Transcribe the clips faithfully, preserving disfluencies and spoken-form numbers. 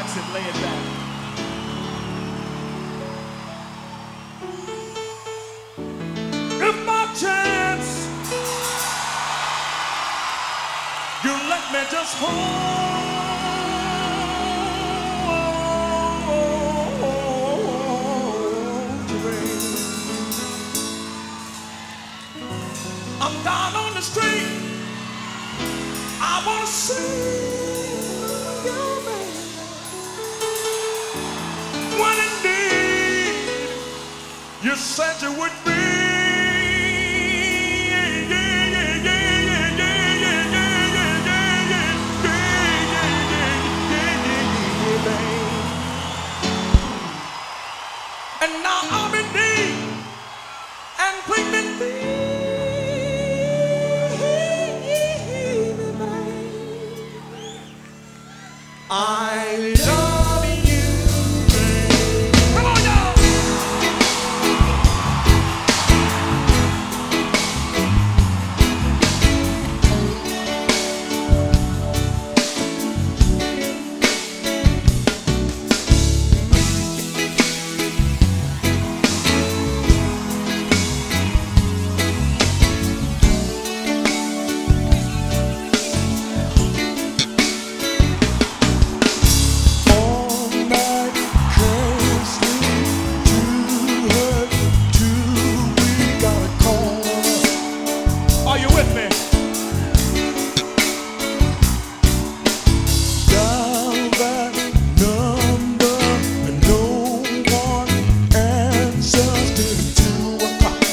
relax and lay it back. If by chance you let me just hold you, baby. I'm down on the street. I wanna see you, baby. When indeed you said you would be. And now I'm in need and pleading thee. I love you, baby. Come on, y'all. Are you with me? Dial that number and no one answers till two o'clock.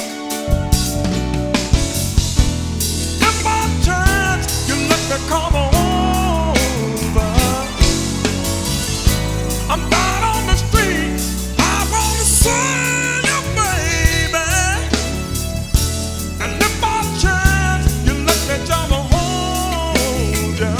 If by chance you let me come over, I'm down on the street. I wanna see you, baby. And if by chance you let me jump a hold ya,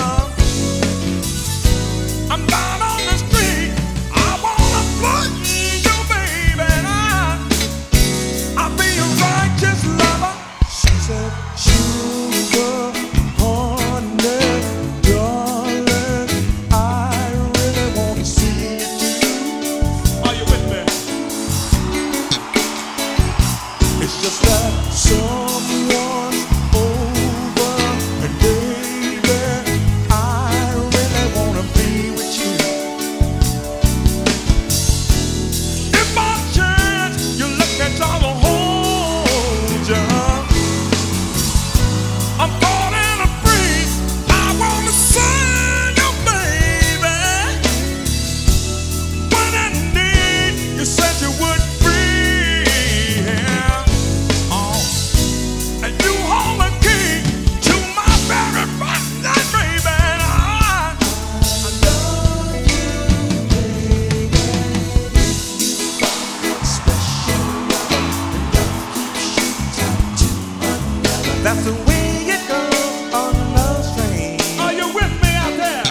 I'm down on the street. I wanna flood you, baby. And I, I'll be a righteous lover. She said, sugar, honey, darling, I really wanna see you too. Are you with me? It's just that someone's over, and baby, I really wanna be with you. If by chance you let me jump a hold ya, I'm caught in a freeze. I wanna see you, baby. When indeed you said you would be here. Oh, and you hold the key to my very body, baby. And I, I love you, baby. You got special love, and love keeps you tied to another. That's the way it goes on a love train. are you with me out there?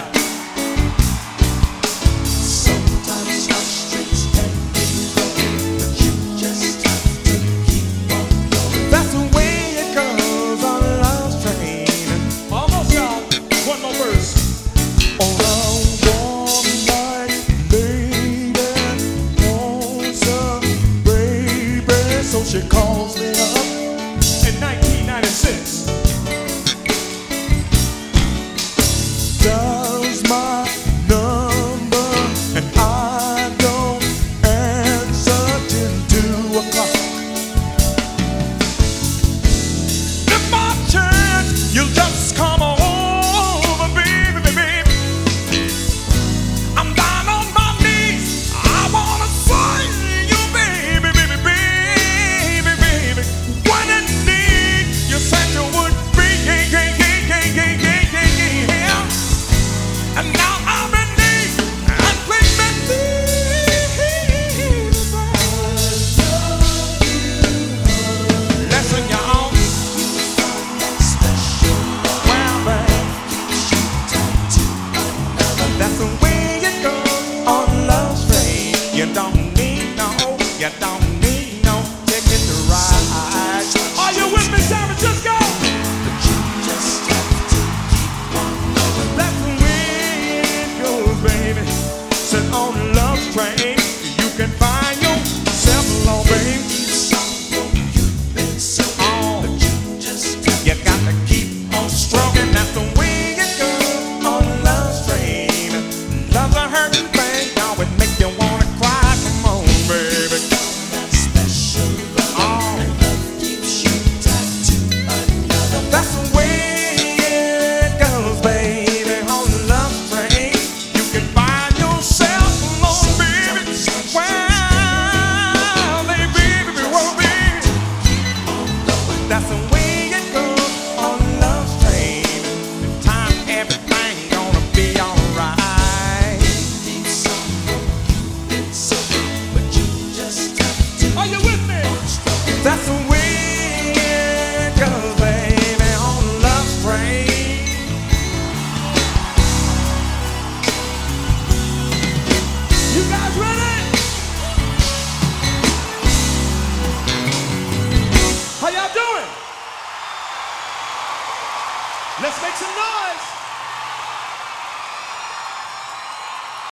Sometimes heartstrings can be broken, but you just have to keep on going. That's the way it goes on a love train. Almost, y'all. One more verse. On a warm night, lady wants a baby, so she calls me up. In nineteen ninety-six, Dials my number, and I don't answer till two o'clock. if by chance you'll just come over, baby, baby, I'm down on my knees. I wanna see you, baby, baby, baby, baby. When indeed you said you would be, yeah, yeah, yeah, yeah, yeah, yeah, yeah, yeah. And now I'm in need, and please let me listen, y'all. Well, babe, that's the way it goes on love's train. You don't need no, you don't need no ticket to ride. Are you with me, San Francisco? But you just have to keep on going. That's the way it goes, baby. So Let's make some noise.